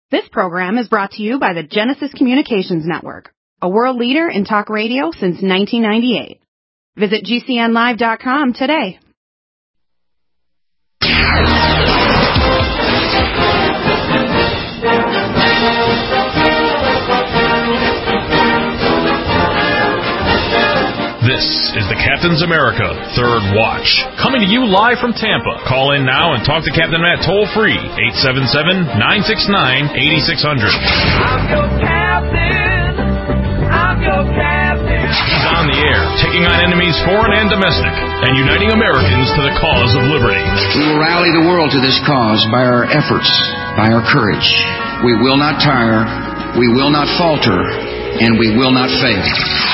This program is brought to you by the Genesis Communications Network, a world leader in talk radio since 1998. Visit GCNlive.com today. This is the Captain's America Third Watch, coming to you live from Tampa. Call in now and talk to Captain Matt toll-free, 877-969-8600. I'm your captain. I'm your captain. He's on the air, taking on enemies foreign and domestic, and uniting Americans to the cause of liberty. We will rally the world to this cause by our efforts, by our courage. We will not tire, we will not falter, and we will not fail.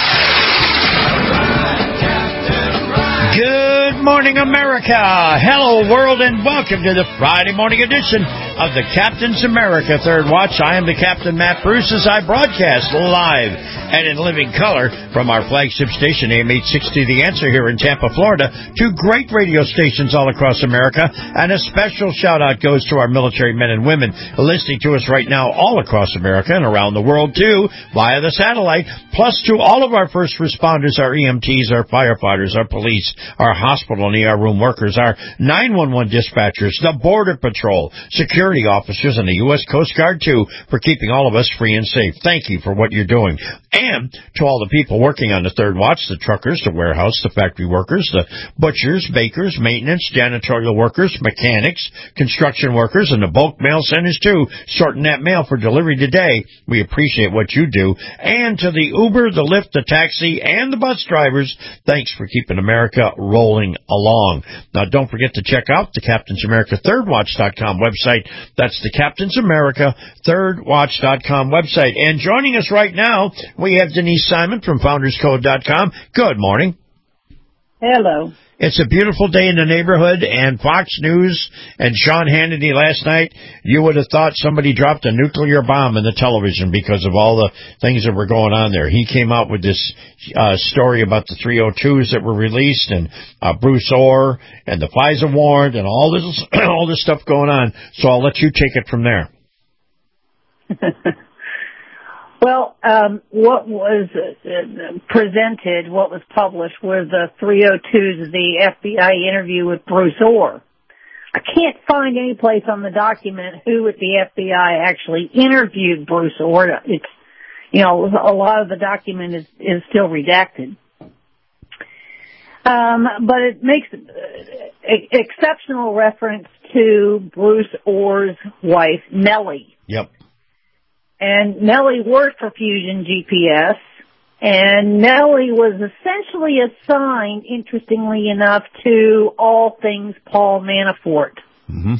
Good morning, America. Hello, world, and welcome to the Friday morning edition of the Captain's America Third Watch. I am the Captain, Matt Bruce, as I broadcast live and in living color from our flagship station, AM 860 The Answer here in Tampa, Florida, to great radio stations all across America. And a special shout-out goes to our military men and women listening to us right now all across America and around the world, too, via the satellite, plus to all of our first responders, our EMTs, our firefighters, our police, our hospital and ER room workers, our 911 dispatchers, the Border Patrol, security officers, and the U.S. Coast Guard, too, for keeping all of us free and safe. Thank you for what you're doing. And to all the people working on the Third Watch, the truckers, the warehouse, the factory workers, the butchers, bakers, maintenance, janitorial workers, mechanics, construction workers, and the bulk mail centers, too, sorting that mail for delivery today. We appreciate what you do. And to the Uber, the Lyft, the taxi, and the bus drivers, thanks for keeping America rolling along. Now, don't forget to check out the Captain's America ThirdWatch.com website. That's the Captain's America ThirdWatch.com website. And joining us right now, we have Denise Simon from FoundersCode.com. Good morning. Hello. It's a beautiful day in the neighborhood, and Fox News and Sean Hannity last night, you would have thought somebody dropped a nuclear bomb in the television because of all the things that were going on there. He came out with this story about the 302s that were released, and Bruce Orr, and the FISA warrant, and all this stuff going on. So I'll let you take it from there. Well, what was presented, what was published, were the 302s, the FBI interview with Bruce Orr. I can't find any place on the document who at the FBI actually interviewed Bruce Orr. It's, a lot of the document is still redacted. But it makes exceptional reference to Bruce Orr's wife, Nellie. Yep. And Nellie worked for Fusion GPS, and Nellie was essentially assigned, interestingly enough, to all things Paul Manafort. Mm-hmm.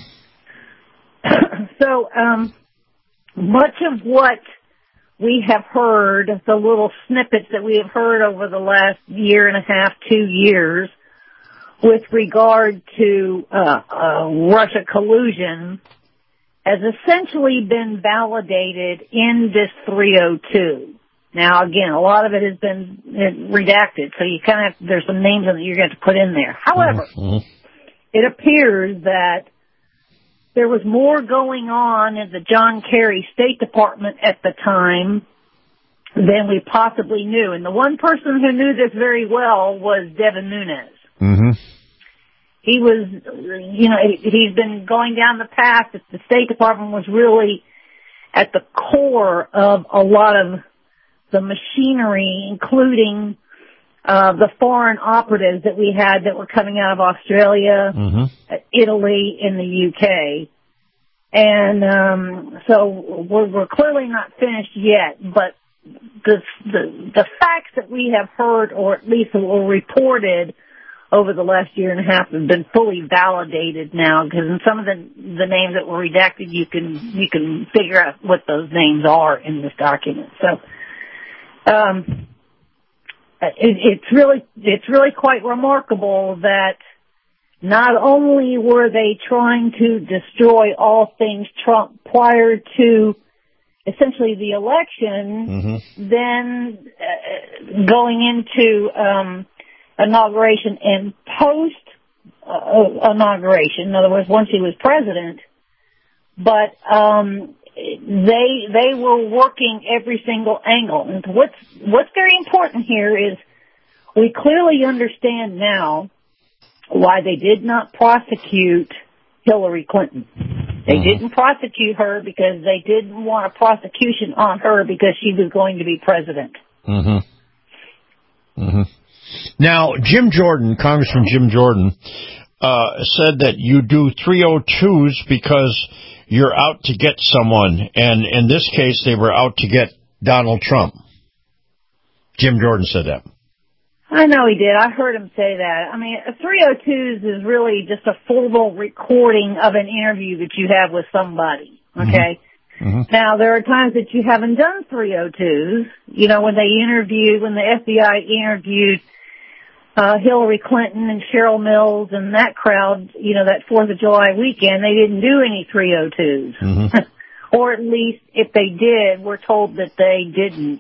So, much of what we have heard, the little snippets that we have heard over the last year and a half, 2 years, with regard to Russia collusion, has essentially been validated in this 302. Now, again, a lot of it has been redacted, so you kind of there's some names that you're going to put in there. However, It appears that there was more going on in the John Kerry State Department at the time than we possibly knew. And the one person who knew this very well was Devin Nunes. Mm-hmm. He was, he's been going down the path that the State Department was really at the core of a lot of the machinery, including the foreign operatives that we had that were coming out of Australia, Italy, and the UK. And so we're clearly not finished yet, but the facts that we have heard, or at least were reported over the last year and a half, have been fully validated now, because in some of the names that were redacted, you can figure out what those names are in this document. So it's really quite remarkable that not only were they trying to destroy all things Trump prior to essentially the election, then going into inauguration and post inauguration, in other words, once he was president, but they were working every single angle. And what's very important here is we clearly understand now why they did not prosecute Hillary Clinton. They didn't prosecute her because they didn't want a prosecution on her because she was going to be president. Now, Jim Jordan, Congressman Jim Jordan, said that you do 302s because you're out to get someone, and in this case, they were out to get Donald Trump. Jim Jordan said that. I know he did. I heard him say that. I mean, 302s is really just a formal recording of an interview that you have with somebody, okay? Now, there are times that you haven't done 302s. You know, when the FBI interviewed Hillary Clinton and Cheryl Mills and that crowd, you know, that 4th of July weekend, they didn't do any 302s. Or at least if they did, we're told that they didn't.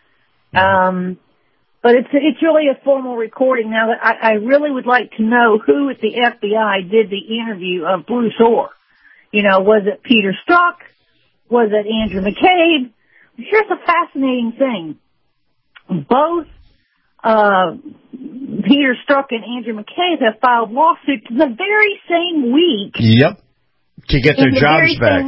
But it's really a formal recording. Now, I really would like to know who at the FBI did the interview of Bruce Orr. You know, was it Peter Strzok? Was it Andrew McCabe? Here's a fascinating thing. Both Peter Strzok and Andrew McCabe have filed lawsuits the very same week. Yep, to get their jobs back.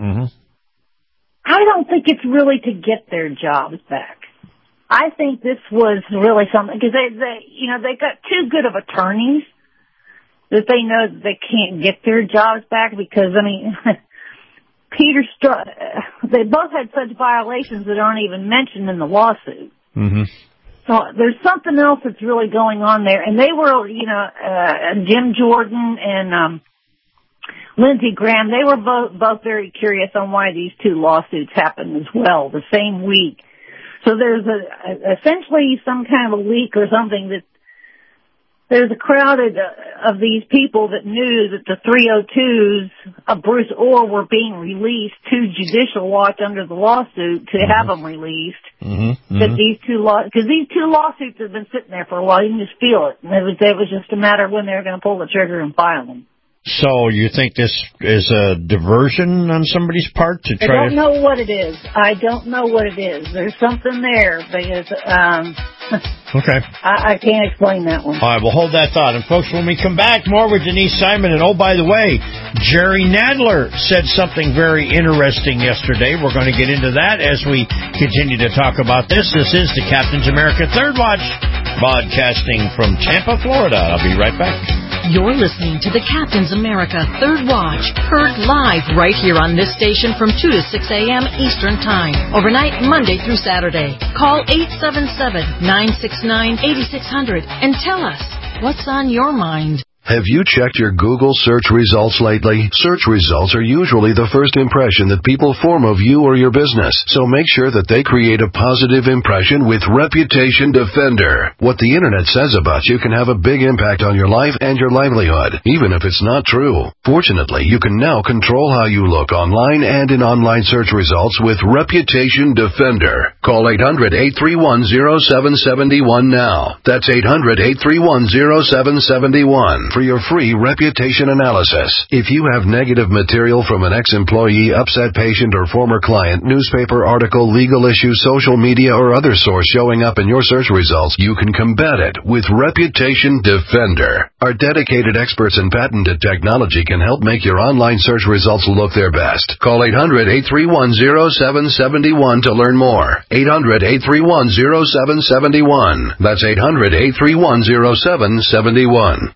I don't think it's really to get their jobs back. I think this was really something, because they got too good of attorneys that they know that they can't get their jobs back because, I mean, Peter Strzok, they both had such violations that aren't even mentioned in the lawsuit. So there's something else that's really going on there. And they were, you know, Jim Jordan and Lindsey Graham, they were both very curious on why these two lawsuits happened as well the same week. So there's essentially some kind of a leak or something that there's a crowd of these people that knew that the 302s of Bruce Orr were being released to Judicial Watch under the lawsuit to have them released. Because these two lawsuits have been sitting there for a while. You can just feel it. And it was just a matter of when they were going to pull the trigger and file them. So you think this is a diversion on somebody's part to try to... I don't know what it is. I don't know what it is. There's something there because okay. I can't explain that one. All right, we'll hold that thought. And folks, when we come back, more with Denise Simon. And oh, by the way, Jerry Nadler said something very interesting yesterday. We're going to get into that as we continue to talk about this. This is the Captain's America Third Watch, broadcasting from Tampa, Florida. I'll be right back. You're listening to the Captain's America Third Watch, heard live right here on this station from 2 to 6 a.m. Eastern Time, overnight Monday through Saturday. Call 877-969-8600 and tell us what's on your mind. Have you checked your Google search results lately? Search results are usually the first impression that people form of you or your business, so make sure that they create a positive impression with Reputation Defender. What the Internet says about you can have a big impact on your life and your livelihood, even if it's not true. Fortunately, you can now control how you look online and in online search results with Reputation Defender. Call 800-831-0771 now. That's 800-831-0771. For your free reputation analysis. If you have negative material from an ex-employee, upset patient, or former client, newspaper article, legal issue, social media, or other source showing up in your search results, you can combat it with Reputation Defender. Our dedicated experts in patented technology can help make your online search results look their best. Call 800-831-0771 to learn more. 800-831-0771. That's 800-831-0771.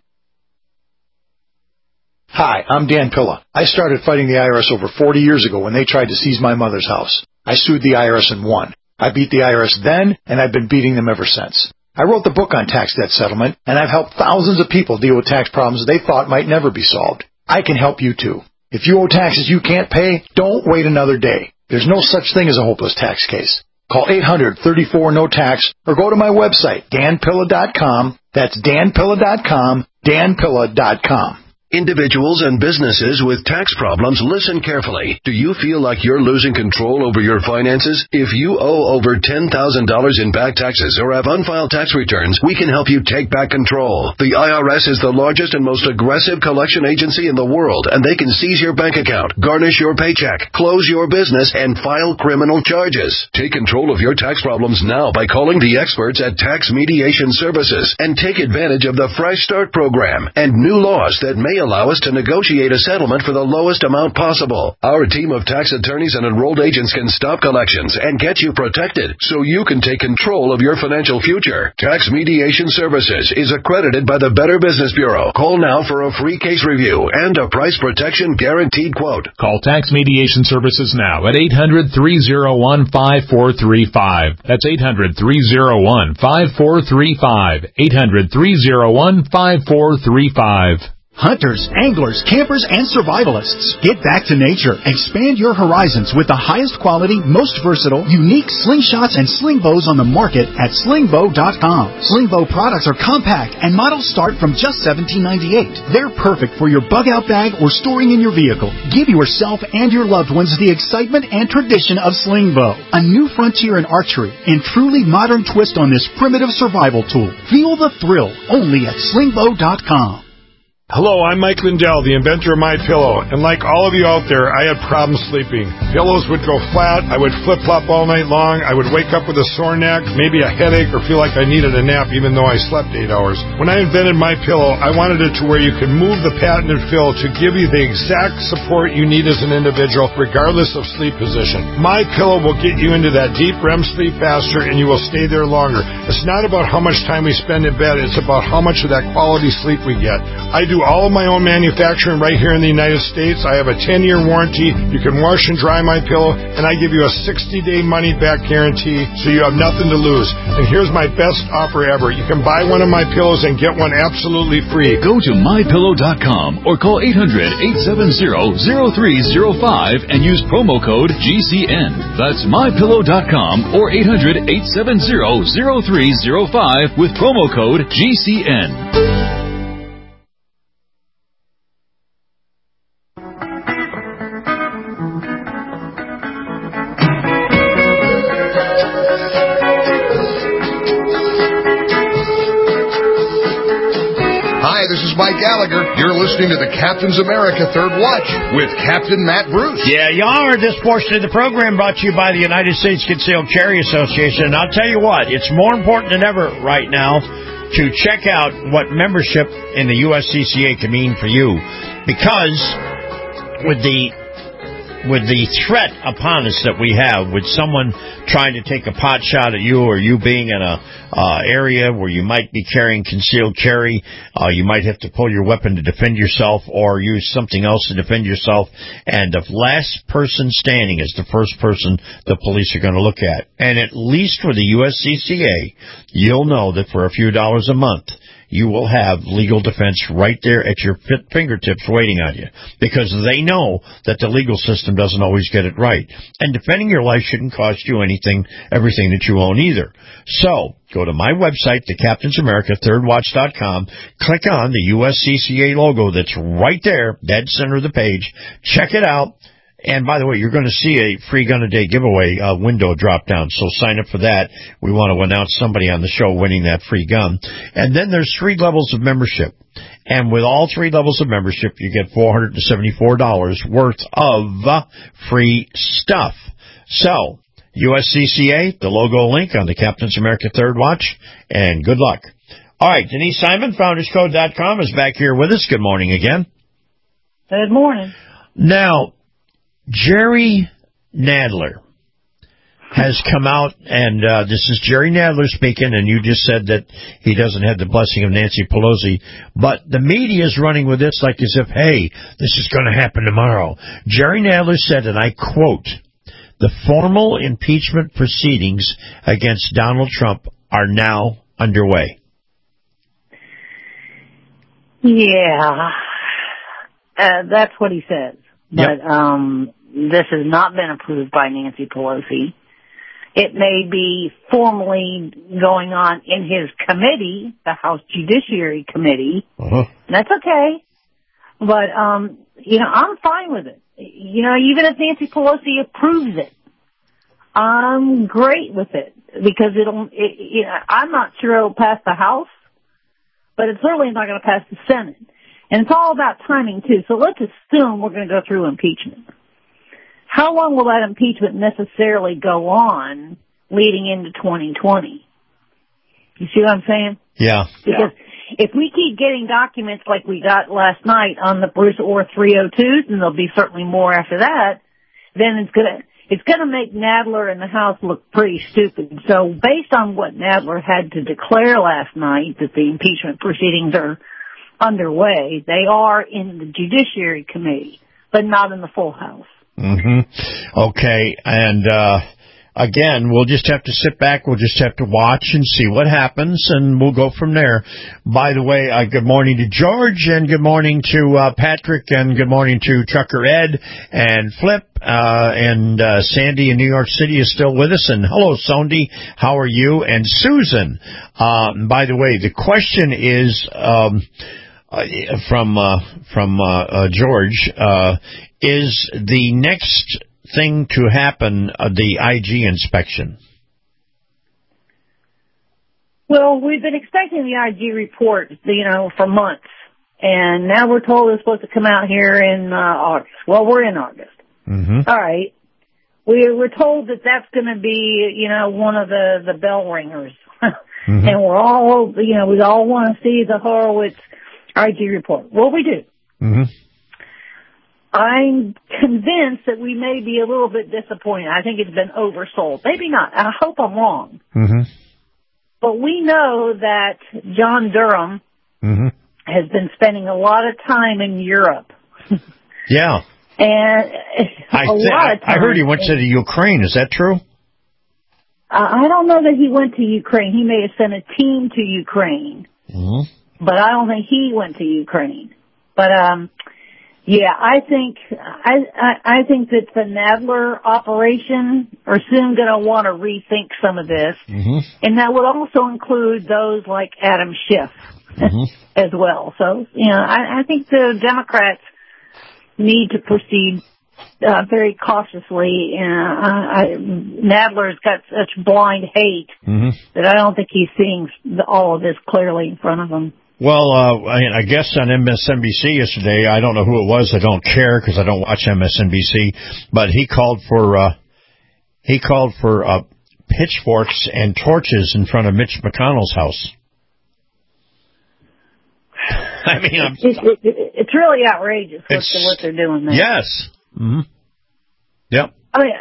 Hi, I'm Dan Pilla. I started fighting the IRS over 40 years ago when they tried to seize my mother's house. I sued the IRS and won. I beat the IRS then, and I've been beating them ever since. I wrote the book on tax debt settlement, and I've helped thousands of people deal with tax problems they thought might never be solved. I can help you too. If you owe taxes you can't pay, don't wait another day. There's no such thing as a hopeless tax case. Call 800-34-NO-TAX or go to my website, danpilla.com. That's danpilla.com, danpilla.com. Individuals and businesses with tax problems, listen carefully. Do you feel like you're losing control over your finances? If you owe over $10,000 in back taxes or have unfiled tax returns, we can help you take back control. The IRS is the largest and most aggressive collection agency in the world, and they can seize your bank account, garnish your paycheck, close your business, and file criminal charges. Take control of your tax problems now by calling the experts at Tax Mediation Services and take advantage of the Fresh Start program and new laws that may allow us to negotiate a settlement for the lowest amount possible. Our team of tax attorneys and enrolled agents can stop collections and get you protected so you can take control of your financial future. Tax Mediation Services is accredited by the Better Business Bureau. Call now for a free case review and a price protection guaranteed quote. Call Tax Mediation Services now at 800-301-5435. That's 800-301-5435. 800-301-5435. Hunters, anglers, campers, and survivalists. Get back to nature. Expand your horizons with the highest quality, most versatile, unique slingshots and sling bows on the market at slingbow.com. Slingbow products are compact and models start from just $17.98. They're perfect for your bug-out bag or storing in your vehicle. Give yourself and your loved ones the excitement and tradition of slingbow. A new frontier in archery and truly modern twist on this primitive survival tool. Feel the thrill only at slingbow.com. Hello, I'm Mike Lindell, the inventor of MyPillow, and like all of you out there, I had problems sleeping. Pillows would go flat, I would flip-flop all night long, I would wake up with a sore neck, maybe a headache, or feel like I needed a nap even though I slept 8 hours. When I invented MyPillow, I wanted it to where you could move the patented fill to give you the exact support you need as an individual, regardless of sleep position. MyPillow will get you into that deep REM sleep faster, and you will stay there longer. It's not about how much time we spend in bed, it's about how much of that quality sleep we get. I do all of my own manufacturing right here in the United States. I have a 10-year warranty. You can wash and dry my pillow, and I give you a 60-day money-back guarantee, so you have nothing to lose. And here's my best offer ever. You can buy one of my pillows and get one absolutely free. Go to MyPillow.com or call 800-870-0305 and use promo code GCN. That's MyPillow.com or 800-870-0305 with promo code GCN. This is Mike Gallagher. You're listening to the Captain's America Third Watch with Captain Matt Bruce. Yeah, y'all heard this portion of the program brought to you by the United States Concealed Carry Association. And I'll tell you what, it's more important than ever right now to check out what membership in the USCCA can mean for you. Because with the threat upon us that we have, with someone trying to take a pot shot at you, or you being in a area where you might be carrying concealed carry, you might have to pull your weapon to defend yourself or use something else to defend yourself, and the last person standing is the first person the police are going to look at. And at least for the USCCA, you'll know that for a few dollars a month, you will have legal defense right there at your fingertips waiting on you, because they know that the legal system doesn't always get it right. And defending your life shouldn't cost you everything that you own either. So, go to my website, thecaptainsamerica3rdwatch.com, click on the USCCA logo that's right there, dead center of the page, check it out. And by the way, you're going to see a free gun a day giveaway window drop down, so sign up for that. We want to announce somebody on the show winning that free gun. And then there's 3 levels of membership. And with all 3 levels of membership, you get $474 worth of free stuff. So, USCCA, the logo link on the Captain's America Third Watch, and good luck. All right, Denise Simon, FoundersCode.com, is back here with us. Good morning again. Good morning. Now, Jerry Nadler has come out, and this is Jerry Nadler speaking, and you just said that he doesn't have the blessing of Nancy Pelosi, but the media is running with this like as if, hey, this is going to happen tomorrow. Jerry Nadler said, and I quote, "The formal impeachment proceedings against Donald Trump are now underway." Yeah, that's what he says. But this has not been approved by Nancy Pelosi. It may be formally going on in his committee, the House Judiciary Committee. And that's okay. But, I'm fine with it. Even if Nancy Pelosi approves it, I'm great with it because I'm not sure it'll pass the House, but it's certainly not going to pass the Senate. And it's all about timing, too. So let's assume we're going to go through impeachment. How long will that impeachment necessarily go on leading into 2020? You see what I'm saying? Yeah. Because if we keep getting documents like we got last night on the Bruce Orr 302s, and there'll be certainly more after that, then it's gonna make Nadler and the House look pretty stupid. So based on what Nadler had to declare last night, that the impeachment proceedings are underway, they are in the Judiciary Committee, but not in the full House. Mm-hmm. Okay, and again, we'll just have to sit back, we'll just have to watch and see what happens, and we'll go from there. By the way, good morning to George, and good morning to Patrick, and good morning to Trucker Ed, and Flip, and Sandy in New York City is still with us, and hello, Sondi, how are you? And Susan, by the way, the question is from George, is the next thing to happen the IG inspection? Well, we've been expecting the IG report, for months, and now we're told it's supposed to come out here in August. Well, we're in August. Mm-hmm. All right. We're told that that's going to be, one of the bell ringers. Mm-hmm. And we're all, we all want to see the Horowitz IG report. Well, we do. Mm-hmm. I'm convinced that we may be a little bit disappointed. I think it's been oversold. Maybe not. I hope I'm wrong. Mm-hmm. But we know that John Durham mm-hmm. has been spending a lot of time in Europe. Yeah. And I heard he went to the Ukraine. Is that true? I don't know that he went to Ukraine. He may have sent a team to Ukraine. Mm-hmm. But I don't think he went to Ukraine. But, yeah, I think that the Nadler operation are soon going to want to rethink some of this. Mm-hmm. And that would also include those like Adam Schiff mm-hmm. as well. So, I think the Democrats need to proceed very cautiously. Nadler's got such blind hate mm-hmm. that I don't think he's seeing all of this clearly in front of him. Well, I guess on MSNBC yesterday, I don't know who it was. I don't care because I don't watch MSNBC. But he called for pitchforks and torches in front of Mitch McConnell's house. I mean, it's really outrageous what they're doing there. Yes. Mm-hmm. Yep. I mean,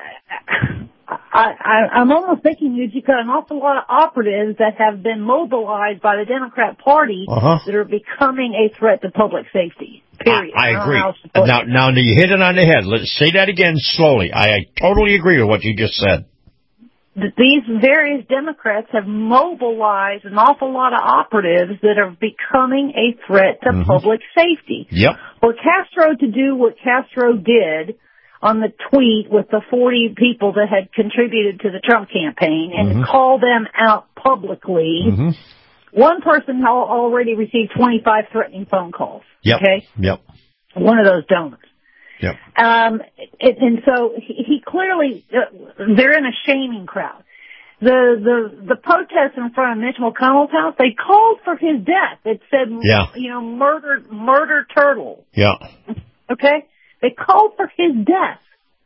I'm almost thinking that you've got an awful lot of operatives that have been mobilized by the Democrat Party that are becoming a threat to public safety. Period. I agree. Now you hit it on the head. Let's say that again slowly. I totally agree with what you just said. These various Democrats have mobilized an awful lot of operatives that are becoming a threat to mm-hmm. public safety. Yep. For Castro to do what Castro did on the tweet with the 40 people that had contributed to the Trump campaign and mm-hmm. to call them out publicly, mm-hmm. one person already received 25 threatening phone calls. Yep. Okay? Yep. One of those donors. Yep. And so he clearly, they're in a shaming crowd. The protests in front of Mitch McConnell's house, they called for his death. It said, murder turtle. Yeah. Okay? They called for his death.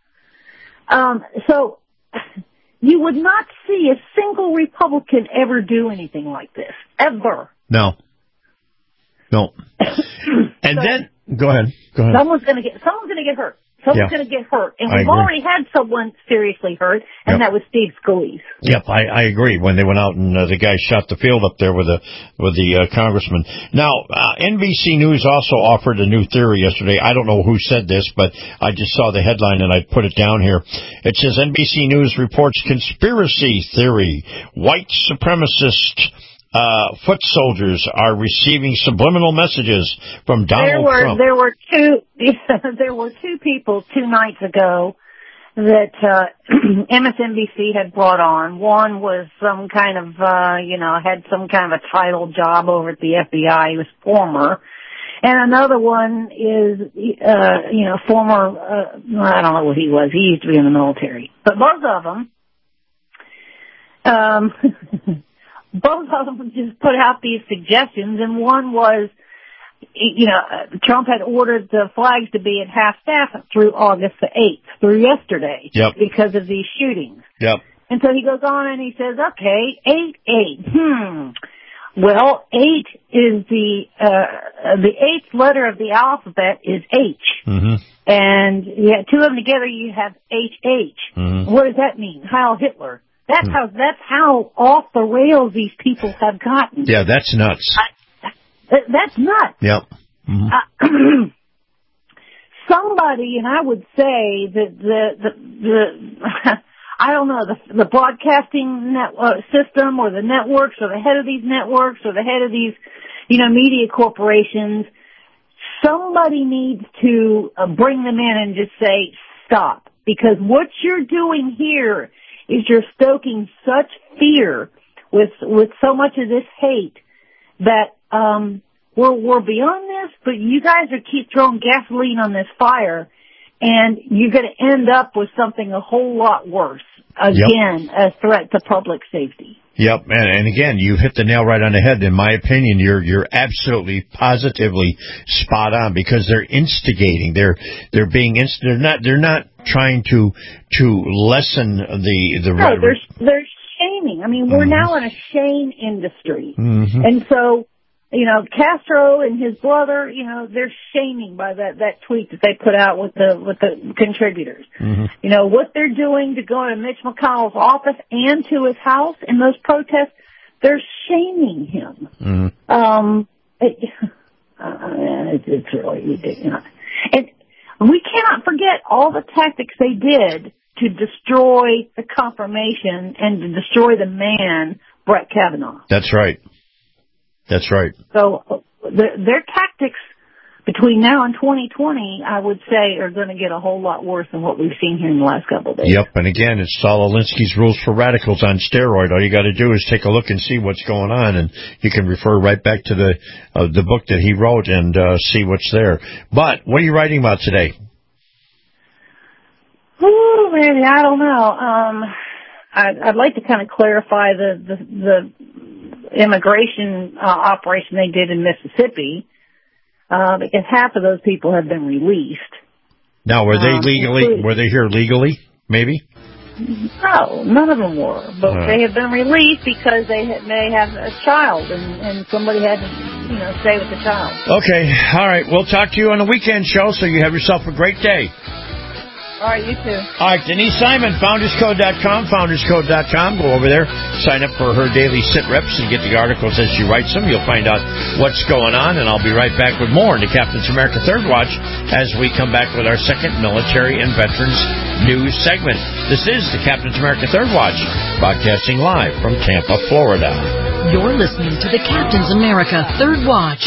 So you would not see a single Republican ever do anything like this. Ever. No. And so, then, go ahead. Someone's going to get hurt. Someone's going to get hurt. And we've already had someone seriously hurt, and that was Steve Scalise. Yep, I agree. When they went out and the guy shot the field up there with the congressman. Now, NBC News also offered a new theory yesterday. I don't know who said this, but I just saw the headline and I put it down here. It says NBC News reports conspiracy theory. White supremacist foot soldiers are receiving subliminal messages from Donald Trump. There were two people 2 nights ago that MSNBC had brought on. One was some kind of had some kind of a title job over at the FBI. He was former. And another one is, former, I don't know what he was. He used to be in the military. But both of them just put out these suggestions, and one was, Trump had ordered the flags to be at half-staff through August the 8th, through yesterday, because of these shootings. Yep. And so he goes on and he says, okay, 8-8. Well, 8 is the 8th letter of the alphabet is H. Mm-hmm. And you have two of them together, you have HH. Mm-hmm. What does that mean? Heil Hitler. That's how off the rails these people have gotten. Yeah, that's nuts. That's nuts. Yep. Mm-hmm. Somebody, and I would say that the I don't know, the broadcasting system or the networks or the head of these networks or the head of these, media corporations, somebody needs to bring them in and just say, stop. Because what you're doing here is you're stoking such fear with so much of this hate that, we're beyond this, but you guys are keep throwing gasoline on this fire, and you're going to end up with something a whole lot worse. Again, a threat to public safety. Yep, and again, you hit the nail right on the head. In my opinion, you're absolutely, positively spot on, because they're instigating. They're being they're not trying to lessen the rhetoric. They're shaming. I mean, we're now in a shame industry, and so. Castro and his brother, they're shaming by that tweet that they put out with the contributors. Mm-hmm. What they're doing to go to Mitch McConnell's office and to his house in those protests, they're shaming him. Mm-hmm. It's really ridiculous. And we cannot forget all the tactics they did to destroy the confirmation and to destroy the man, Brett Kavanaugh. That's right. That's right. So their tactics between now and 2020, I would say, are going to get a whole lot worse than what we've seen here in the last couple of days. Yep, and again, it's Saul Alinsky's Rules for Radicals on steroid. All you got to do is take a look and see what's going on, and you can refer right back to the book that he wrote and see what's there. But what are you writing about today? Oh, maybe, I don't know. I'd like to kind of clarify the immigration operation they did in Mississippi, because half of those people have been released. Now, were they here legally, maybe? No, none of them were, but they have been released because they may have a child, and somebody had to, stay with the child. Okay, all right, we'll talk to you on the weekend show, so you have yourself a great day. All right, you too. All right, Denise Simon, FoundersCode.com, FoundersCode.com. Go over there, sign up for her daily sit reps and get the articles as she writes them. You'll find out what's going on, and I'll be right back with more in the Captain's America Third Watch as we come back with our second military and veterans news segment. This is the Captain's America Third Watch, broadcasting live from Tampa, Florida. You're listening to the Captain's America Third Watch.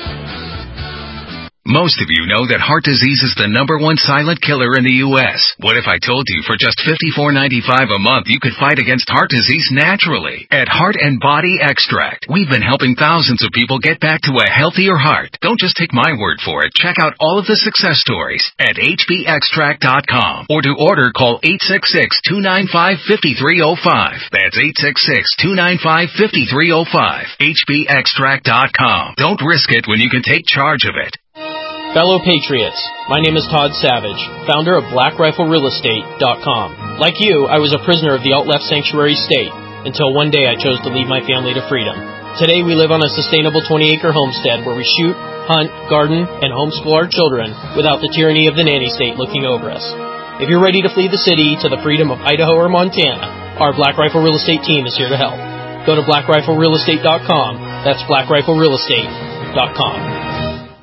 Most of you know that heart disease is the #1 silent killer in the U.S. What if I told you for just $54.95 a month you could fight against heart disease naturally? At Heart and Body Extract, we've been helping thousands of people get back to a healthier heart. Don't just take my word for it. Check out all of the success stories at hbextract.com. Or to order, call 866-295-5305. That's 866-295-5305. hbextract.com. Don't risk it when you can take charge of it. Fellow Patriots, my name is Todd Savage, founder of BlackRifleRealEstate.com. Like you, I was a prisoner of the alt-left sanctuary state, until one day I chose to lead my family to freedom. Today we live on a sustainable 20-acre homestead where we shoot, hunt, garden, and homeschool our children without the tyranny of the nanny state looking over us. If you're ready to flee the city to the freedom of Idaho or Montana, our Black Rifle Real Estate team is here to help. Go to BlackRifleRealEstate.com. That's BlackRifleRealEstate.com.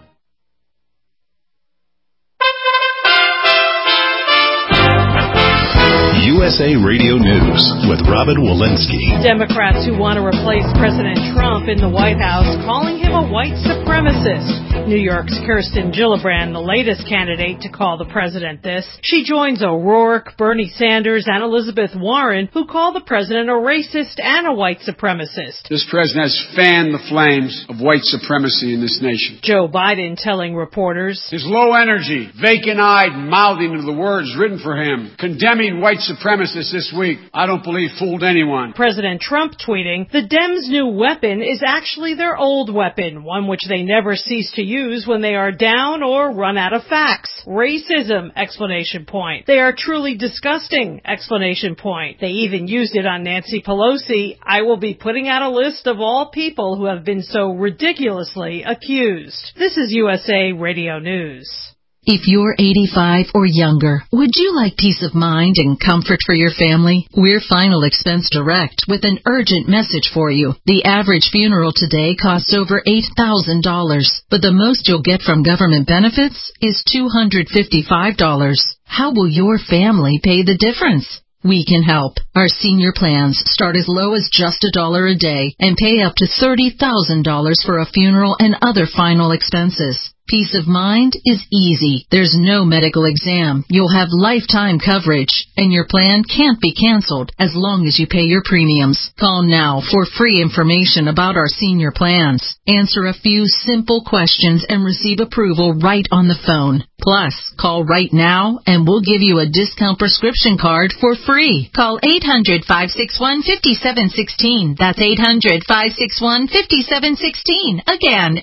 USA Radio News with Robin Walensky. Democrats who want to replace President Trump in the White House calling him him a white supremacist. New York's Kirsten Gillibrand, the latest candidate to call the president this. She joins O'Rourke, Bernie Sanders, and Elizabeth Warren, who call the president a racist and a white supremacist. This president has fanned the flames of white supremacy in this nation. Joe Biden telling reporters, his low energy, vacant-eyed mouthing of the words written for him, condemning white supremacists this week, I don't believe fooled anyone. President Trump tweeting, the Dems' new weapon is actually their old weapon, one which they never cease to use when they are down or run out of facts. Racism, exclamation point. They are truly disgusting, exclamation point. They even used it on Nancy Pelosi. I will be putting out a list of all people who have been so ridiculously accused. This is USA Radio News. If you're 85 or younger, would you like peace of mind and comfort for your family? We're Final Expense Direct with an urgent message for you. The average funeral today costs over $8,000, but the most you'll get from government benefits is $255. How will your family pay the difference? We can help. Our senior plans start as low as just $1 a day and pay up to $30,000 for a funeral and other final expenses. Peace of mind is easy. There's no medical exam. You'll have lifetime coverage, and your plan can't be canceled as long as you pay your premiums. Call now for free information about our senior plans. Answer a few simple questions and receive approval right on the phone. Plus, call right now and we'll give you a discount prescription card for free. Call 800-561-5716. That's 800-561-5716. Again,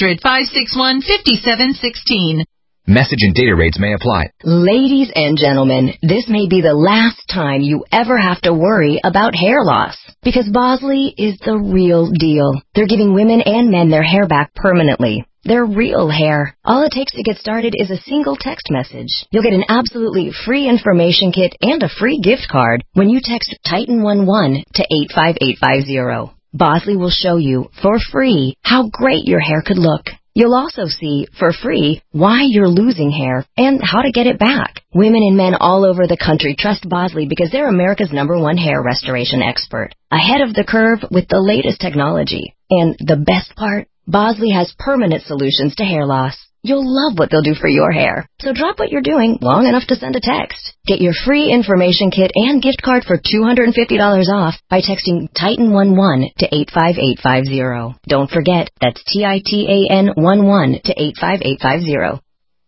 800-561-5716. Message and data rates may apply. Ladies and gentlemen, this may be the last time you ever have to worry about hair loss. Because Bosley is the real deal. They're giving women and men their hair back permanently. Their real hair. All it takes to get started is a single text message. You'll get an absolutely free information kit and a free gift card when you text Titan11 to 85850. Bosley will show you, for free, how great your hair could look. You'll also see, for free, why you're losing hair and how to get it back. Women and men all over the country trust Bosley because they're America's #1 hair restoration expert. Ahead of the curve with the latest technology. And the best part? Bosley has permanent solutions to hair loss. You'll love what they'll do for your hair. So drop what you're doing long enough to send a text. Get your free information kit and gift card for $250 off by texting Titan11 to 85850. Don't forget, that's TITAN11 to 85850.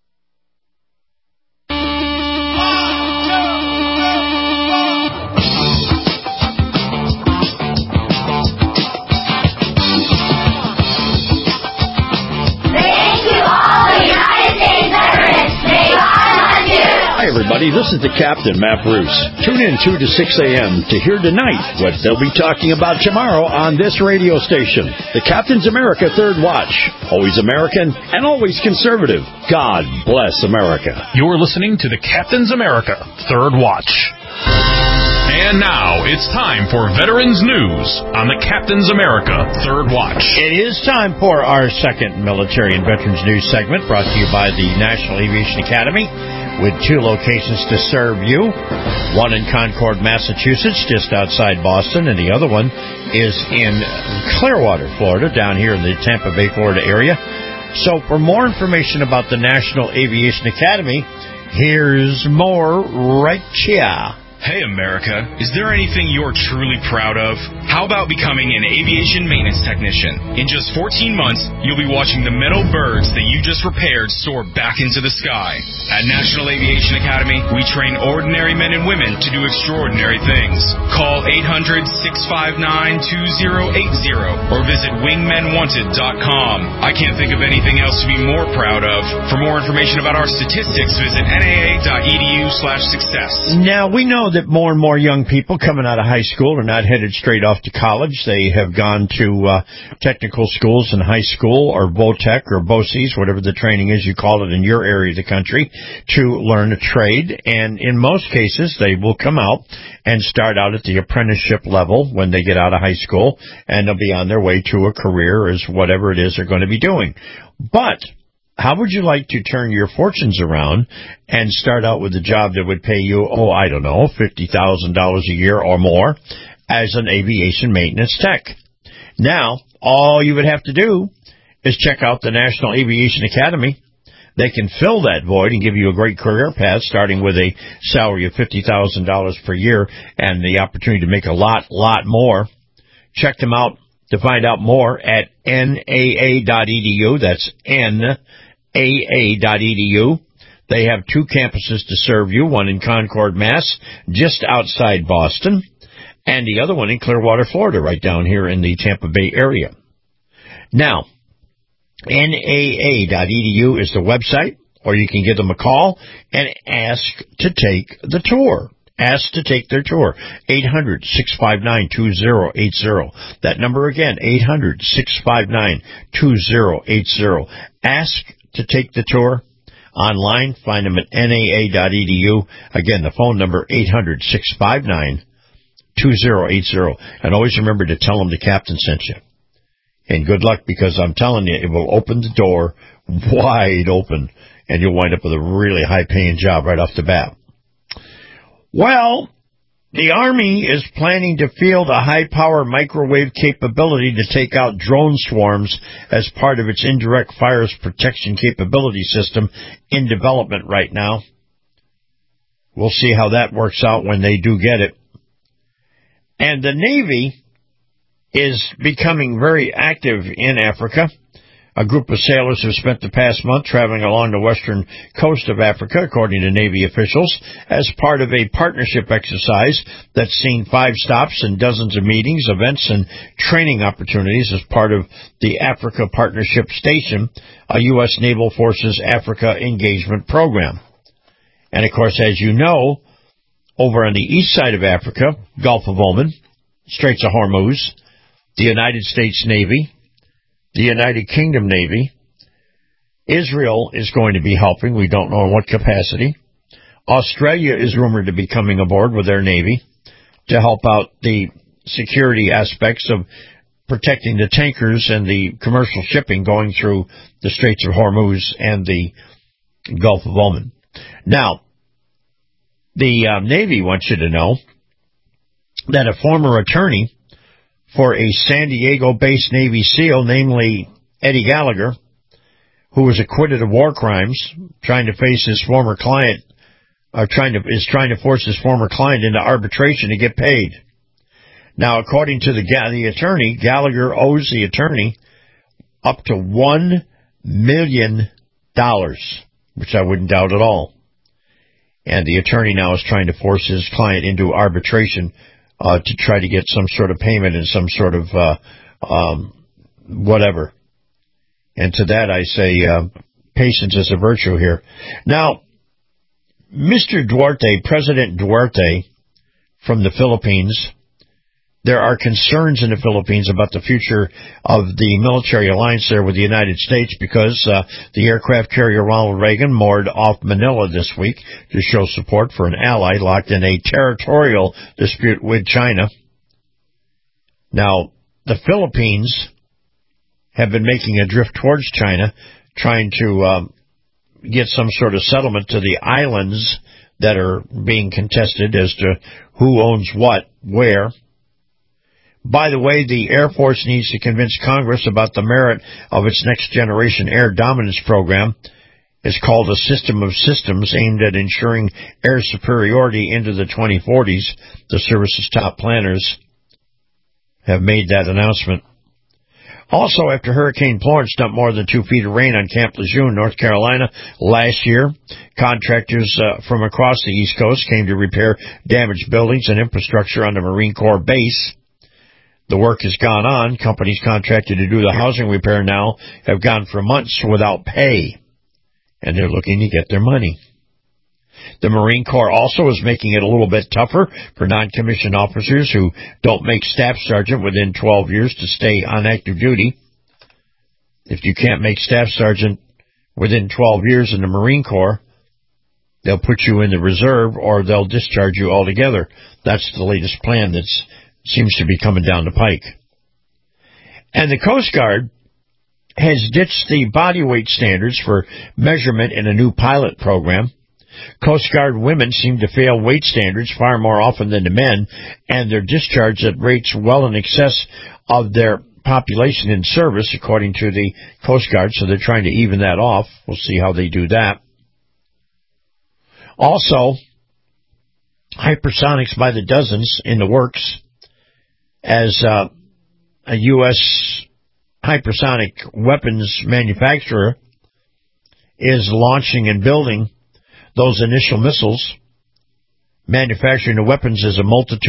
Hi, everybody. This is the Captain, Matt Bruce. Tune in 2 to 6 a.m. to hear tonight what they'll be talking about tomorrow on this radio station. The Captain's America Third Watch. Always American and always conservative. God bless America. You're listening to the Captain's America Third Watch. And now it's time for Veterans News on the Captain's America Third Watch. It is time for our second Military and Veterans News segment, brought to you by the National Aviation Academy, with 2 locations to serve you. One in Concord, Massachusetts, just outside Boston, and the other one is in Clearwater, Florida, down here in the Tampa Bay, Florida area. So for more information about the National Aviation Academy, here's more right here. Hey, America, is there anything you're truly proud of? How about becoming an aviation maintenance technician? In just 14 months, you'll be watching the metal birds that you just repaired soar back into the sky. At National Aviation Academy, we train ordinary men and women to do extraordinary things. Call 800-659-2080 or visit wingmenwanted.com. I can't think of anything else to be more proud of. For more information about our statistics, visit naa.edu/success. Now, we know that more and more young people coming out of high school are not headed straight off to college. They have gone to technical schools in high school, or VOTEC or BOCES, whatever the training is you call it in your area of the country, to learn a trade. And in most cases, they will come out and start out at the apprenticeship level when they get out of high school, and they'll be on their way to a career as whatever it is they're going to be doing. But how would you like to turn your fortunes around and start out with a job that would pay you, $50,000 a year or more as an aviation maintenance tech? Now, all you would have to do is check out the National Aviation Academy. They can fill that void and give you a great career path, starting with a salary of $50,000 per year and the opportunity to make a lot more. Check them out to find out more at naa.edu. That's naa.edu. They have 2 campuses to serve you, one in Concord, Mass., just outside Boston, and the other one in Clearwater, Florida, right down here in the Tampa Bay area. Now, naa.edu is the website, or you can give them a call and ask to take the tour. Ask to take their tour. 800-659-2080. That number again, 800-659-2080. Ask to take the tour. Online, find them at naa.edu. Again, the phone number, 800-659-2080. And always remember to tell them the captain sent you. And good luck, because I'm telling you, it will open the door wide open, and you'll wind up with a really high-paying job right off the bat. Well, the Army is planning to field a high-power microwave capability to take out drone swarms as part of its indirect fires protection capability system in development right now. We'll see how that works out when they do get it. And the Navy is becoming very active in Africa. A group of sailors have spent the past month traveling along the western coast of Africa, according to Navy officials, as part of a partnership exercise that's seen 5 stops and dozens of meetings, events, and training opportunities as part of the Africa Partnership Station, a U.S. Naval Forces Africa Engagement Program. And, of course, as you know, over on the east side of Africa, Gulf of Oman, Straits of Hormuz, the United States Navy, the United Kingdom Navy, Israel is going to be helping. We don't know in what capacity. Australia is rumored to be coming aboard with their Navy to help out the security aspects of protecting the tankers and the commercial shipping going through the Straits of Hormuz and the Gulf of Oman. Now, the Navy wants you to know that a former attorney for a San Diego-based Navy SEAL, namely Eddie Gallagher, who was acquitted of war crimes, trying to face his former client, is trying to force his former client into arbitration to get paid. Now, according to the attorney, Gallagher owes the attorney up to $1 million, which I wouldn't doubt at all. And the attorney now is trying to force his client into arbitration to try to get some sort of payment and some sort of whatever. And to that I say patience is a virtue here. Now, Mr. Duarte, President Duarte from the Philippines, there are concerns in the Philippines about the future of the military alliance there with the United States because the aircraft carrier Ronald Reagan moored off Manila this week to show support for an ally locked in a territorial dispute with China. Now, the Philippines have been making a drift towards China, trying to get some sort of settlement to the islands that are being contested as to who owns what, where. By the way, the Air Force needs to convince Congress about the merit of its next-generation air dominance program. It's called a system of systems aimed at ensuring air superiority into the 2040s. The service's top planners have made that announcement. Also, after Hurricane Florence dumped more than 2 feet of rain on Camp Lejeune, North Carolina, last year, contractors from across the East Coast came to repair damaged buildings and infrastructure on the Marine Corps base. The work has gone on. Companies contracted to do the housing repair now have gone for months without pay, and they're looking to get their money. The Marine Corps also is making it a little bit tougher for non-commissioned officers who don't make staff sergeant within 12 years to stay on active duty. If you can't make staff sergeant within 12 years in the Marine Corps, they'll put you in the reserve or they'll discharge you altogether. That's the latest plan that seems to be coming down the pike. And the Coast Guard has ditched the body weight standards for measurement in a new pilot program. Coast Guard women seem to fail weight standards far more often than the men, and they're discharged at rates well in excess of their population in service, according to the Coast Guard, so they're trying to even that off. We'll see how they do that. Also, hypersonics by the dozens in the works as a U.S. hypersonic weapons manufacturer is launching and building those initial missiles. Manufacturing the weapons is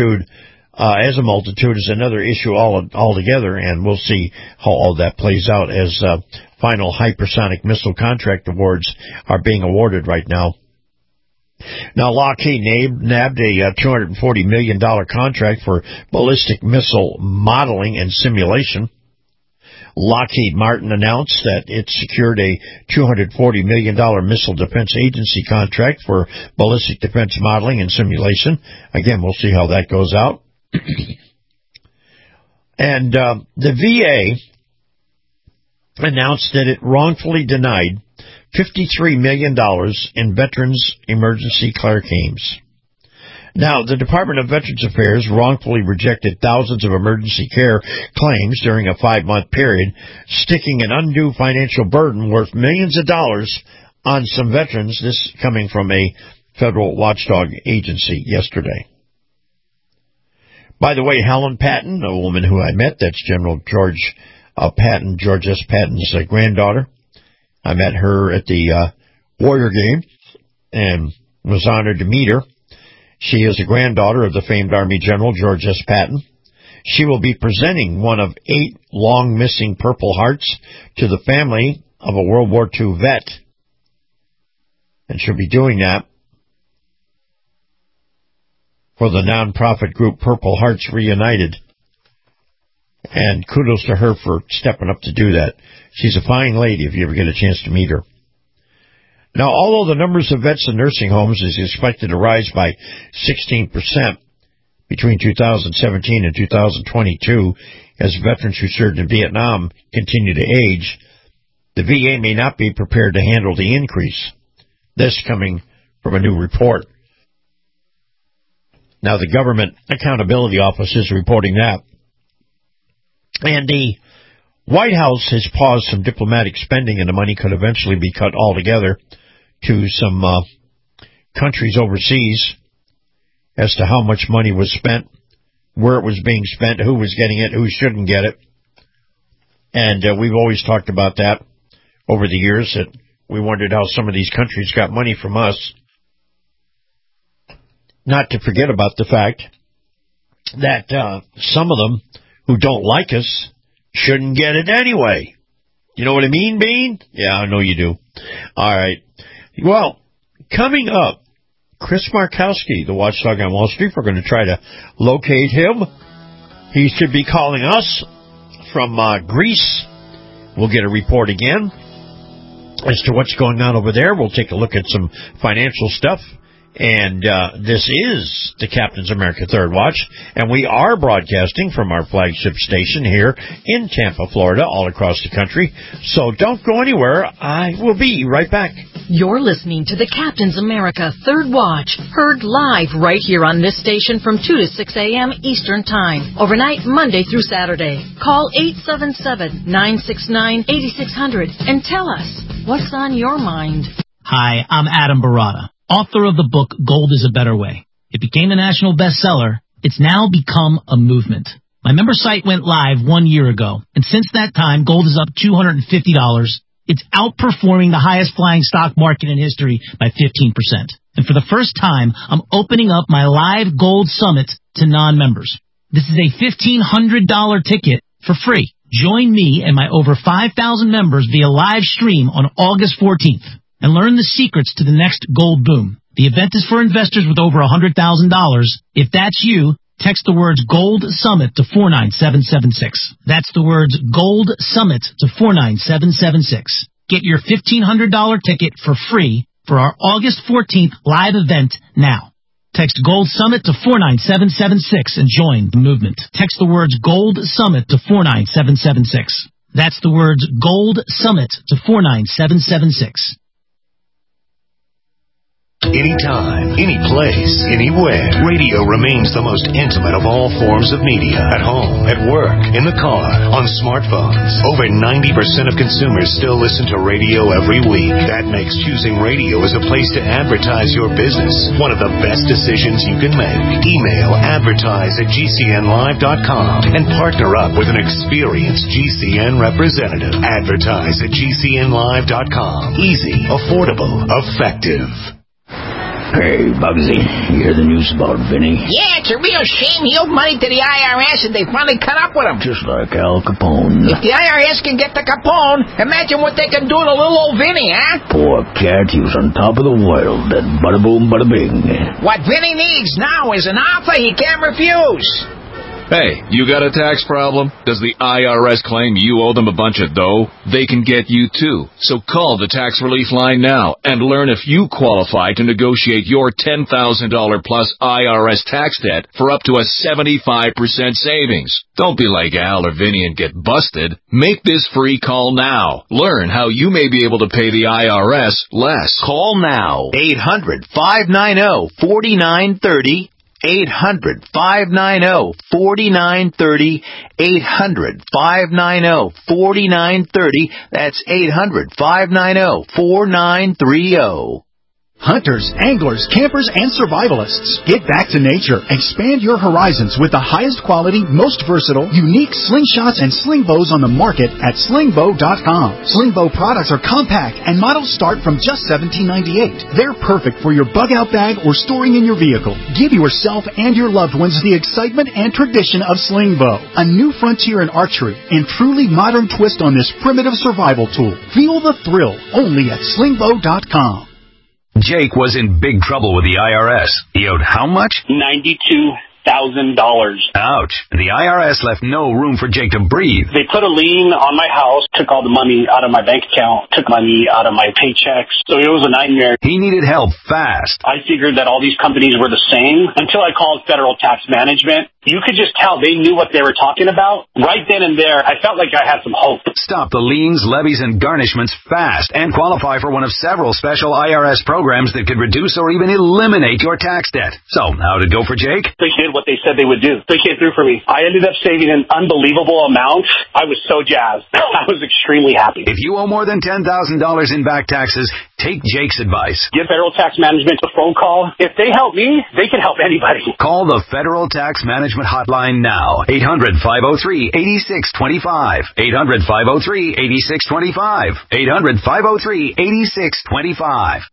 another issue altogether, and we'll see how all that plays out as final hypersonic missile contract awards are being awarded right now. Now, Lockheed nabbed a $240 million contract for ballistic missile modeling and simulation. Lockheed Martin announced that it secured a $240 million Missile Defense Agency contract for ballistic defense modeling and simulation. Again, we'll see how that goes out. And the VA announced that it wrongfully denied $53 million in Veterans Emergency Claims. Now, the Department of Veterans Affairs wrongfully rejected thousands of emergency care claims during a 5-month period, sticking an undue financial burden worth millions of dollars on some veterans, this coming from a federal watchdog agency yesterday. By the way, Helen Patton, a woman who I met, that's General George Patton, George S. Patton's granddaughter. I met her at the Warrior Games and was honored to meet her. She is a granddaughter of the famed Army General George S. Patton. She will be presenting one of 8 long-missing Purple Hearts to the family of a World War II vet. And she'll be doing that for the nonprofit group Purple Hearts Reunited. And kudos to her for stepping up to do that. She's a fine lady if you ever get a chance to meet her. Now, although the numbers of vets in nursing homes is expected to rise by 16% between 2017 and 2022 as veterans who served in Vietnam continue to age, the VA may not be prepared to handle the increase. This coming from a new report. Now, the Government Accountability Office is reporting that. And the White House has paused some diplomatic spending, and the money could eventually be cut altogether to some countries overseas as to how much money was spent, where it was being spent, who was getting it, who shouldn't get it. And we've always talked about that over the years, that we wondered how some of these countries got money from us. Not to forget about the fact that some of them who don't like us shouldn't get it anyway. You know what I mean, Bean? Yeah, I know you do. All right. Well, coming up, Chris Markowski, the watchdog on Wall Street, we're going to try to locate him. He should be calling us from Greece. We'll get a report again as to what's going on over there. We'll take a look at some financial stuff. And this is the Captain's America Third Watch, and we are broadcasting from our flagship station here in Tampa, Florida, all across the country. So don't go anywhere. I will be right back. You're listening to the Captain's America Third Watch, heard live right here on this station from 2 to 6 a.m. Eastern Time, overnight Monday through Saturday. Call 877-969-8600 and tell us what's on your mind. Hi, I'm Adam Barata, author of the book Gold is a Better Way. It became a national bestseller. It's now become a movement. My member site went live 1 year ago, and since that time, gold is up $250. It's outperforming the highest flying stock market in history by 15%. And for the first time, I'm opening up my live gold summit to non-members. This is a $1,500 ticket for free. Join me and my over 5,000 members via live stream on August 14th. And learn the secrets to the next gold boom. The event is for investors with over $100,000. If that's you, text the words Gold Summit to 49776. That's the words Gold Summit to 49776. Get your $1,500 ticket for free for our August 14th live event now. Text Gold Summit to 49776 and join the movement. Text the words Gold Summit to 49776. That's the words Gold Summit to 49776. Anytime, any place, anywhere. Radio remains the most intimate of all forms of media. At home, at work, in the car, on smartphones. Over 90% of consumers still listen to radio every week. That makes choosing radio as a place to advertise your business one of the best decisions you can make. Email advertise@gcnlive.com and partner up with an experienced GCN representative. Advertise at gcnlive.com. Easy, affordable, effective. Hey, Bugsy, you hear the news about Vinny? Yeah, it's a real shame. He owed money to the IRS and they finally cut up with him. Just like Al Capone. If the IRS can get to Capone, imagine what they can do to little old Vinny, huh? Poor cat, he was on top of the world, and bada boom, bada bing. What Vinny needs now is an offer he can't refuse. Hey, you got a tax problem? Does the IRS claim you owe them a bunch of dough? They can get you too. So call the tax relief line now and learn if you qualify to negotiate your $10,000 plus IRS tax debt for up to a 75% savings. Don't be like Al or Vinny and get busted. Make this free call now. Learn how you may be able to pay the IRS less. Call now. 800-590-4930. 800-590-4930, 800-590-4930, that's 800-590-4930. Hunters, anglers, campers, and survivalists. Get back to nature. Expand your horizons with the highest quality, most versatile, unique slingshots and sling bows on the market at slingbow.com. Sling bow products are compact and models start from just $17.98. They're perfect for your bug-out bag or storing in your vehicle. Give yourself and your loved ones the excitement and tradition of sling bow. A new frontier in archery and truly modern twist on this primitive survival tool. Feel the thrill only at slingbow.com. Jake was in big trouble with the IRS. He owed how much? $92,000. Ouch. The IRS left no room for Jake to breathe. They put a lien on my house, took all the money out of my bank account, took money out of my paychecks. So it was a nightmare. He needed help fast. I figured that all these companies were the same until I called Federal Tax Management. You could just tell they knew what they were talking about. Right then and there, I felt like I had some hope. Stop the liens, levies, and garnishments fast and qualify for one of several special IRS programs that could reduce or even eliminate your tax debt. So, how did it go for Jake? They did what they said they would do. They came through for me. I ended up saving an unbelievable amount. I was so jazzed. I was extremely happy. If you owe more than $10,000 in back taxes, take Jake's advice. Give Federal Tax Management a phone call. If they help me, they can help anybody. Call the Federal Tax Management hotline now. 800-503-8625. 800-503-8625. 800-503-8625.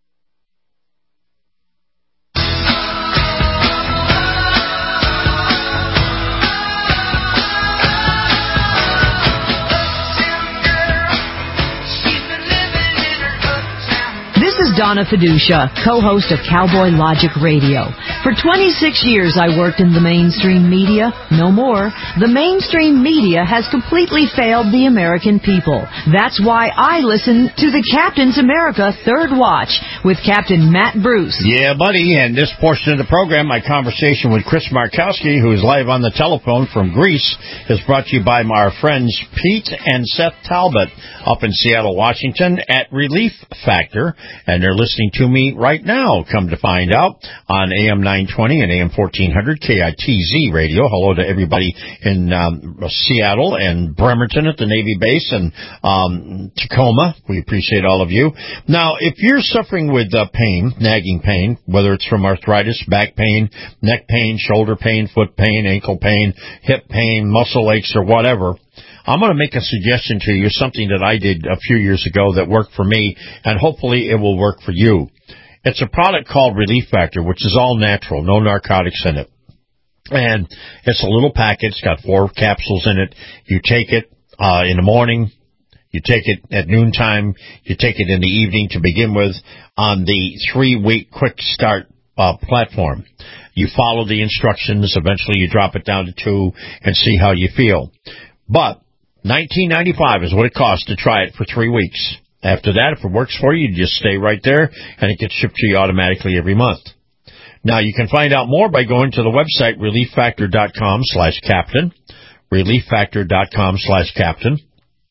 This is Donna Fiducia, co-host of Cowboy Logic Radio. For 26 years I worked in the mainstream media. No more. The mainstream media has completely failed the American people. That's why I listen to the Captain's America Third Watch with Captain Matt Bruce. Yeah, buddy, and this portion of the program, my conversation with Chris Markowski, who is live on the telephone from Greece, is brought to you by our friends Pete and Seth Talbot up in Seattle, Washington at Relief Factor. And they're listening to me right now, come to find out, on AM 920 and AM 1400 KITZ radio. Hello to everybody in Seattle and Bremerton at the Navy base and Tacoma. We appreciate all of you. Now, if you're suffering with pain, nagging pain, whether it's from arthritis, back pain, neck pain, shoulder pain, foot pain, ankle pain, hip pain, muscle aches, or whatever, I'm going to make a suggestion to you, something that I did a few years ago that worked for me, and hopefully it will work for you. It's a product called Relief Factor, which is all natural, no narcotics in it. And it's a little packet. It's got 4 capsules in it. You take it in the morning. You take it at noontime. You take it in the evening to begin with on the 3-week quick start platform. You follow the instructions. Eventually you drop it down to 2 and see how you feel. But $19.95 is what it costs to try it for 3 weeks. After that, if it works for you, you just stay right there, and it gets shipped to you automatically every month. Now, you can find out more by going to the website, relieffactor.com/captain, relieffactor.com/captain.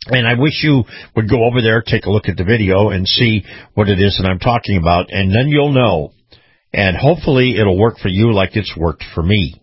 And I wish you would go over there, take a look at the video, and see what it is that I'm talking about, and then you'll know. And hopefully it'll work for you like it's worked for me.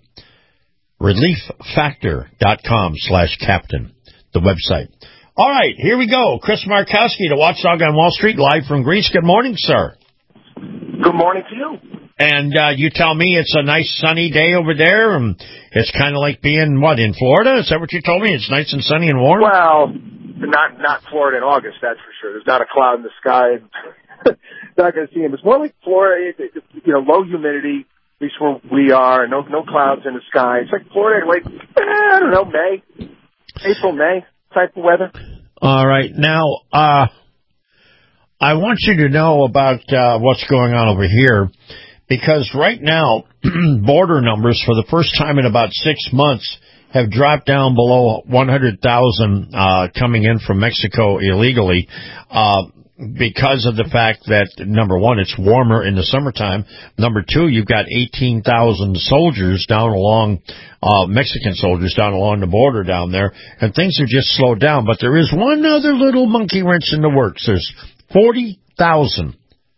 ReliefFactor.com/captain, the website. All right, here we go. Chris Markowski, the Watchdog on Wall Street, live from Greece. Good morning, sir. Good morning to you. And you tell me it's a nice sunny day over there, and it's kind of like being, in Florida? Is that what you told me? It's nice and sunny and warm? Well, not Florida in August, that's for sure. There's not a cloud in the sky. Not going to see him. It's more like Florida, low humidity, at least where we are, no clouds in the sky. It's like Florida, I don't know, April, May type of weather. All right. Now, I want you to know about what's going on over here, because right now, border numbers for the first time in about 6 months have dropped down below 100,000 coming in from Mexico illegally because of the fact that, number one, it's warmer in the summertime. Number two, you've got 18,000 soldiers down along, Mexican soldiers down along the border down there, and things have just slowed down. But there is one other little monkey wrench in the works. There's 40,000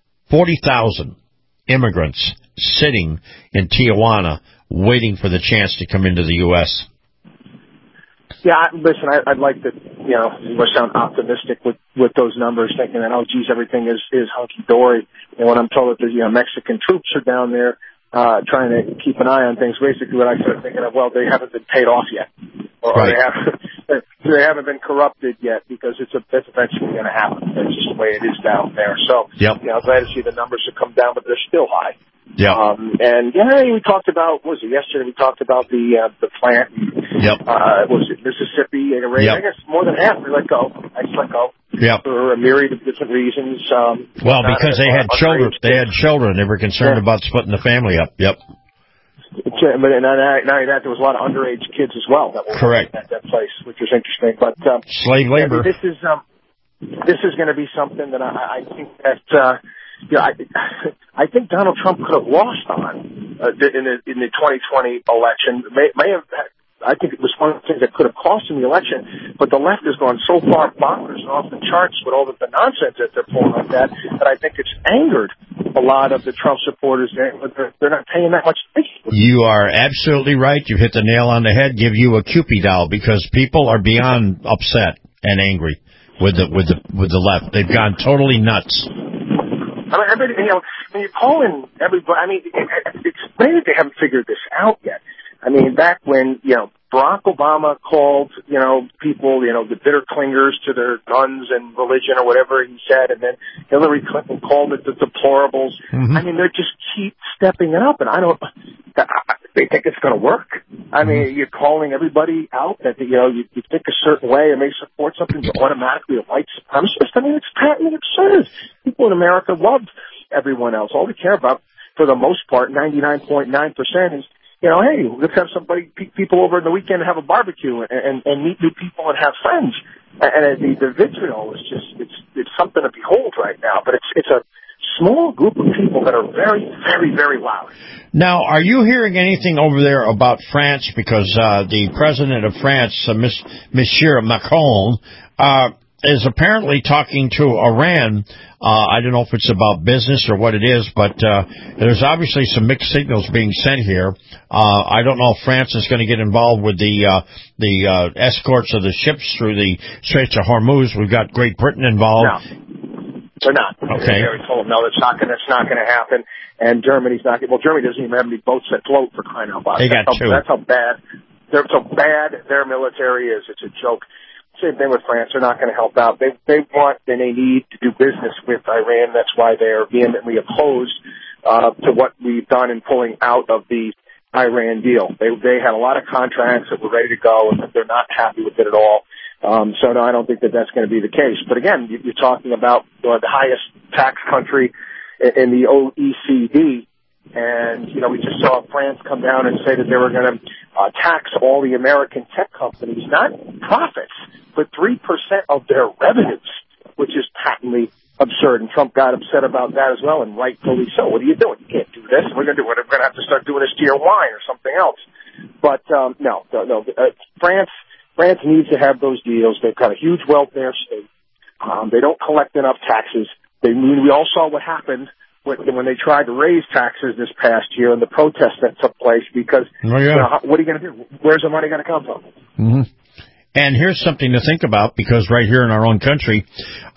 immigrants sitting in Tijuana waiting for the chance to come into the U.S. Yeah, listen, I'd like to, sound optimistic with those numbers, thinking that, everything is hunky-dory. And when I'm told that there's, Mexican troops are down there trying to keep an eye on things, basically what I started thinking of, they haven't been paid off yet. Or right. They haven't been corrupted yet, because that's eventually going to happen. That's just the way it is down there. So, I'm glad to see the numbers have come down, but they're still high. Yeah. We talked about, yesterday? We talked about the plant. Yep. Was it Mississippi? Yep. I guess more than half we let go. Yep. For a myriad of different reasons. Because they had children. They had children. They were concerned about splitting the family up. Yep. But not only that, there was a lot of underage kids as well that were correct at that place, which was interesting. But slave labor. This is going to be something that I think that I think Donald Trump could have lost on in the 2020 election. May have. I think it was one of the things that could have cost him the election, but the left has gone so far bonkers and off the charts with all the nonsense that they're pulling like that I think it's angered a lot of the Trump supporters. They're not paying that much attention. You are absolutely right. You hit the nail on the head. Give you a Cupid doll, because people are beyond upset and angry with the left. They've gone totally nuts. When you call in everybody, it's maybe they haven't figured this out yet. Back when, Barack Obama called, people, the bitter clingers to their guns and religion or whatever he said, and then Hillary Clinton called it the deplorables. Mm-hmm. They just keep stepping it up, and they think it's going to work. You're calling everybody out that, you think a certain way and they support something, you're automatically a white supremacist. It's patently absurd. People in America love everyone else. All they care about, for the most part, 99.9% is, hey, let's have people over on the weekend and have a barbecue and meet new people and have friends. And the vitriol is it's something to behold right now. But it's a small group of people that are very, very, very loud. Now, are you hearing anything over there about France? Because the president of France, Monsieur Macron, is apparently talking to Iran. I don't know if it's about business or what it is, but there's obviously some mixed signals being sent here. I don't know if France is going to get involved with the escorts of the ships through the Straits of Hormuz. We've got Great Britain involved. No, they're not. Okay. They told them, no, that's not going to happen. And Germany's not. Well, Germany doesn't even have any boats that float, for crying out loud. They got two. That's how bad. Their military is. It's a joke. Same thing with France. They're not going to help out. They want and they need to do business with Iran. That's why they are vehemently opposed to what we've done in pulling out of the Iran deal. They had a lot of contracts that were ready to go, and they're not happy with it at all. So no, I don't think that that's going to be the case. But again, you're talking about the highest tax country in the OECD. And, we just saw France come down and say that they were going to tax all the American tech companies, not profits, but 3% of their revenues, which is patently absurd. And Trump got upset about that as well, and rightfully so. What are you doing? You can't do this. We're going to have to start doing this to your wine or something else. But no. France France needs to have those deals. They've got a huge welfare state. They don't collect enough taxes. We all saw what happened when they tried to raise taxes this past year and the protests that took place because, what are you going to do? Where's the money going to come from? Mm-hmm. And here's something to think about, because right here in our own country,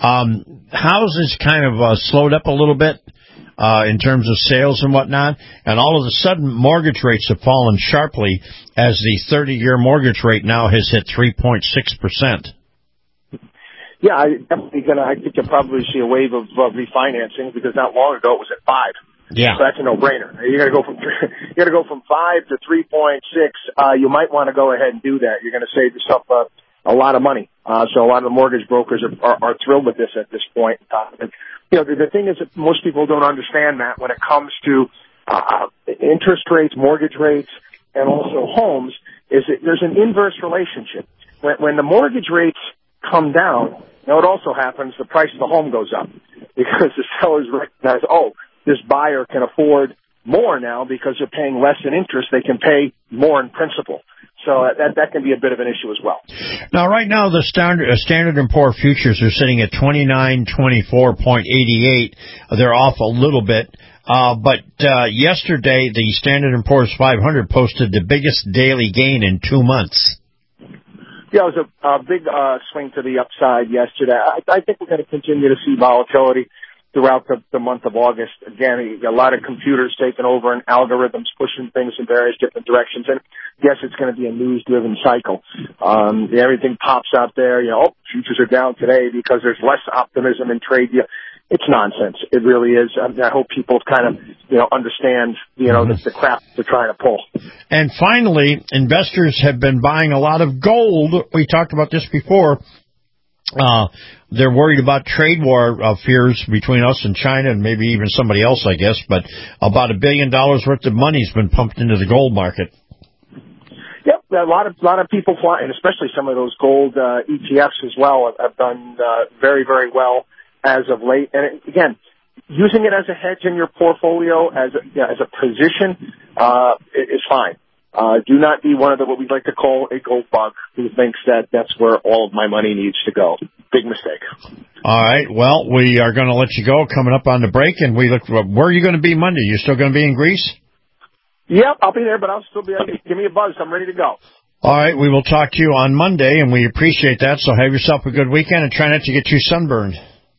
houses kind of slowed up a little bit in terms of sales and whatnot, and all of a sudden mortgage rates have fallen sharply as the 30-year mortgage rate now has hit 3.6%. Yeah, I think you'll probably see a wave of refinancing because not long ago it was at 5. Yeah, so that's a no-brainer. You're going to go from 5 to 3.6. You might want to go ahead and do that. You're going to save yourself a lot of money. So a lot of the mortgage brokers are thrilled with this at this point. The thing is that most people don't understand that when it comes to interest rates, mortgage rates, and also homes, is that there's an inverse relationship. When the mortgage rates come down, it also happens, the price of the home goes up because the sellers recognize, this buyer can afford more now because they're paying less in interest. They can pay more in principal. So that can be a bit of an issue as well. Now, right now, the Standard & Poor's futures are sitting at 2924.88. They're off a little bit. But yesterday, the Standard & Poor's 500 posted the biggest daily gain in 2 months. Yeah, it was a big swing to the upside yesterday. I think we're going to continue to see volatility throughout the month of August. Again, you got a lot of computers taking over and algorithms pushing things in various different directions. And yes, it's going to be a news-driven cycle. Everything pops out there. Futures are down today because there's less optimism in trade. It's nonsense. It really is. I hope people kind of, understand, the crap they're trying to pull. And finally, investors have been buying a lot of gold. We talked about this before. They're worried about trade war fears between us and China and maybe even somebody else, I guess. But about $1 billion worth of money's been pumped into the gold market. Yep, a lot of people flying, especially some of those gold ETFs as well, have done very, very well as of late. And again, using it as a hedge in your portfolio, as a position, is fine. Do not be one of what we'd like to call a gold bug who thinks that that's where all of my money needs to go. Big mistake. All right. Well, we are going to let you go coming up on the break, and where are you going to be Monday? You still going to be in Greece? Yep, I'll be there, but I'll still be. Give me a buzz. I'm ready to go. All right. We will talk to you on Monday, and we appreciate that. So have yourself a good weekend and try not to get you sunburned.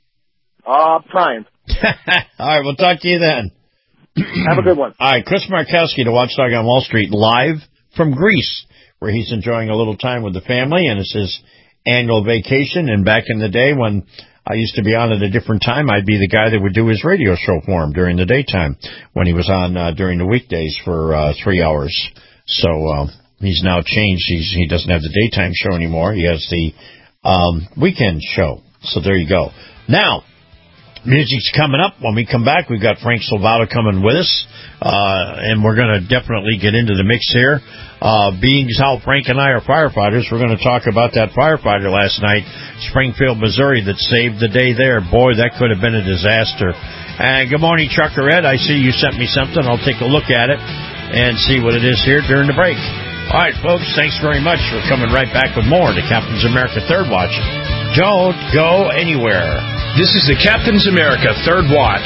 Trying. All right. We'll talk to you then. Have a good one. All right, Chris Markowski, the Watchdog on Wall Street, live from Greece, where he's enjoying a little time with the family, and it's his annual vacation. And back in the day when I used to be on at a different time, I'd be the guy that would do his radio show for him during the daytime when he was on during the weekdays for 3 hours. So he's now changed. He doesn't have the daytime show anymore. He has the weekend show. So there you go. Now, music's coming up. When we come back, we've got Frank Salvato coming with us, and we're going to definitely get into the mix here. Being how Frank and I are firefighters, we're going to talk about that firefighter last night, Springfield, Missouri, that saved the day there. Boy, that could have been a disaster. And good morning, Chuck or Ed. I see you sent me something. I'll take a look at it and see what it is here during the break. All right, folks, thanks very much. We're coming right back with more to Captain's America Third Watch. Don't go anywhere. This is the Captain's America Third Watch.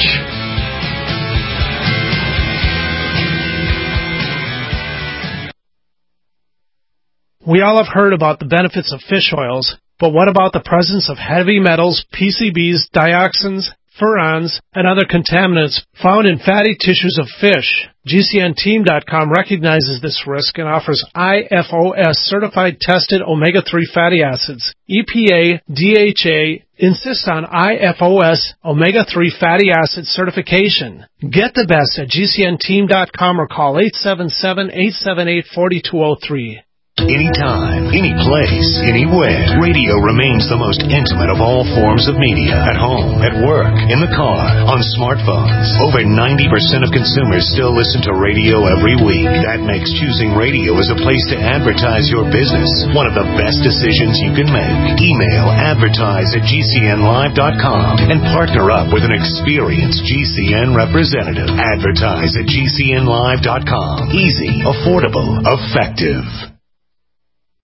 We all have heard about the benefits of fish oils, but what about the presence of heavy metals, PCBs, dioxins, furans, and other contaminants found in fatty tissues of fish? GCNteam.com recognizes this risk and offers IFOS certified tested omega-3 fatty acids. EPA, DHA insist on IFOS omega-3 fatty acid certification. Get the best at GCNteam.com or call 877-878-4203. Anytime, any place, anywhere, radio remains the most intimate of all forms of media. At home, at work, in the car, on smartphones. Over 90% of consumers still listen to radio every week. That makes choosing radio as a place to advertise your business one of the best decisions you can make. Email advertise@gcnlive.com and partner up with an experienced GCN representative. Advertise@gcnlive.com. Easy, affordable, effective.